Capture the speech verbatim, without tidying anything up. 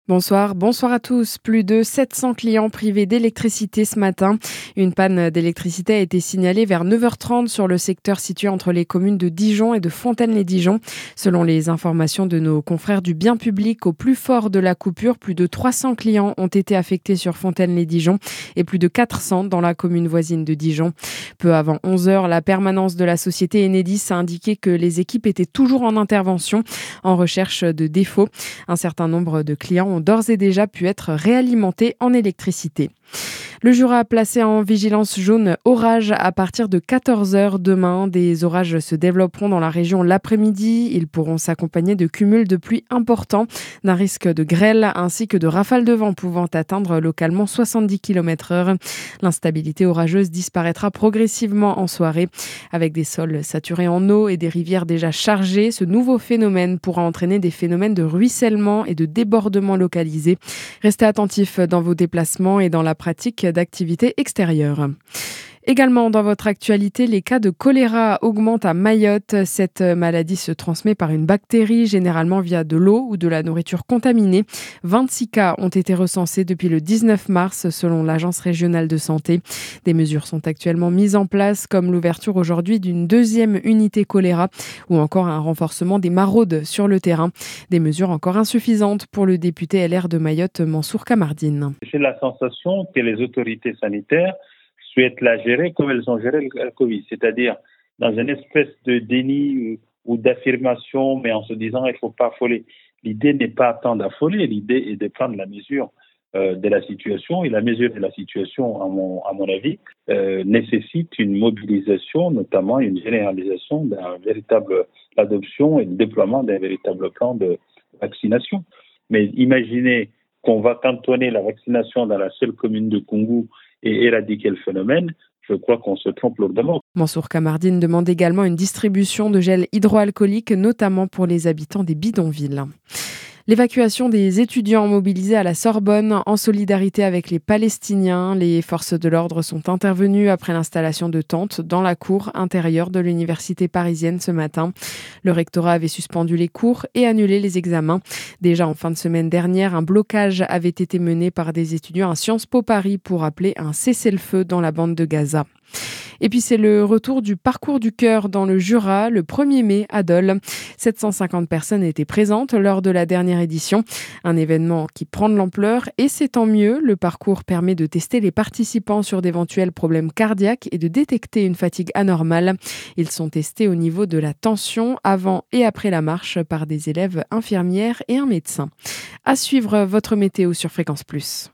Bonsoir, bonsoir à tous. Plus de sept cents clients privés d'électricité ce matin. Une panne d'électricité a été signalée vers neuf heures trente sur le secteur situé entre les communes de Dijon et de Fontaine-les-Dijon. Selon les informations de nos confrères du bien public, au plus fort de la coupure, plus de trois cents clients ont été affectés sur Fontaine-les-Dijon et plus de quatre cents dans la commune voisine de Dijon. Peu avant onze heures, la permanence de la société Enedis a indiqué que les équipes étaient toujours en intervention, en recherche de défauts. Un certain nombre de clients ont d'ores et déjà pu être réalimentés en électricité. Le Jura placé en vigilance jaune orage à partir de quatorze heures demain. Des orages se développeront dans la région l'après-midi. Ils pourront s'accompagner de cumuls de pluie importants, d'un risque de grêle ainsi que de rafales de vent pouvant atteindre localement soixante-dix kilomètres heure. L'instabilité orageuse disparaîtra progressivement en soirée. Avec des sols saturés en eau et des rivières déjà chargées, ce nouveau phénomène pourra entraîner des phénomènes de ruissellement et de débordement localisés. Restez attentifs dans vos déplacements et dans la pratique d'activités extérieures. Également dans votre actualité, les cas de choléra augmentent à Mayotte. Cette maladie se transmet par une bactérie, généralement via de l'eau ou de la nourriture contaminée. vingt-six cas ont été recensés depuis le dix-neuf mars, selon l'Agence régionale de santé. Des mesures sont actuellement mises en place, comme l'ouverture aujourd'hui d'une deuxième unité choléra ou encore un renforcement des maraudes sur le terrain. Des mesures encore insuffisantes pour le député L R de Mayotte, Mansour Kamardine. J'ai la sensation que les autorités sanitaires souhaitent la gérer comme elles ont géré le Covid, c'est-à-dire dans une espèce de déni ou d'affirmation, mais en se disant il ne faut pas affoler. L'idée n'est pas tant d'affoler, l'idée est de prendre la mesure euh, de la situation, et la mesure de la situation, à mon, à mon avis, euh, nécessite une mobilisation, notamment une généralisation d'un véritable adoption et le déploiement d'un véritable plan de vaccination. Mais imaginez qu'on va cantonner la vaccination dans la seule commune de Koungou et éradiquer le phénomène, je crois qu'on se trompe lourdement. Mansour Kamardine demande également une distribution de gel hydroalcoolique, notamment pour les habitants des bidonvilles. L'évacuation des étudiants mobilisés à la Sorbonne en solidarité avec les Palestiniens. Les forces de l'ordre sont intervenues après l'installation de tentes dans la cour intérieure de l'université parisienne ce matin. Le rectorat avait suspendu les cours et annulé les examens. Déjà en fin de semaine dernière, un blocage avait été mené par des étudiants à Sciences Po Paris pour appeler un cessez-le-feu dans la bande de Gaza. Et puis c'est le retour du parcours du cœur dans le Jura, le premier mai à Dole. sept cent cinquante personnes étaient présentes lors de la dernière édition. Un événement qui prend de l'ampleur et c'est tant mieux. Le parcours permet de tester les participants sur d'éventuels problèmes cardiaques et de détecter une fatigue anormale. Ils sont testés au niveau de la tension avant et après la marche par des élèves infirmières et un médecin. À suivre votre météo sur Fréquence Plus.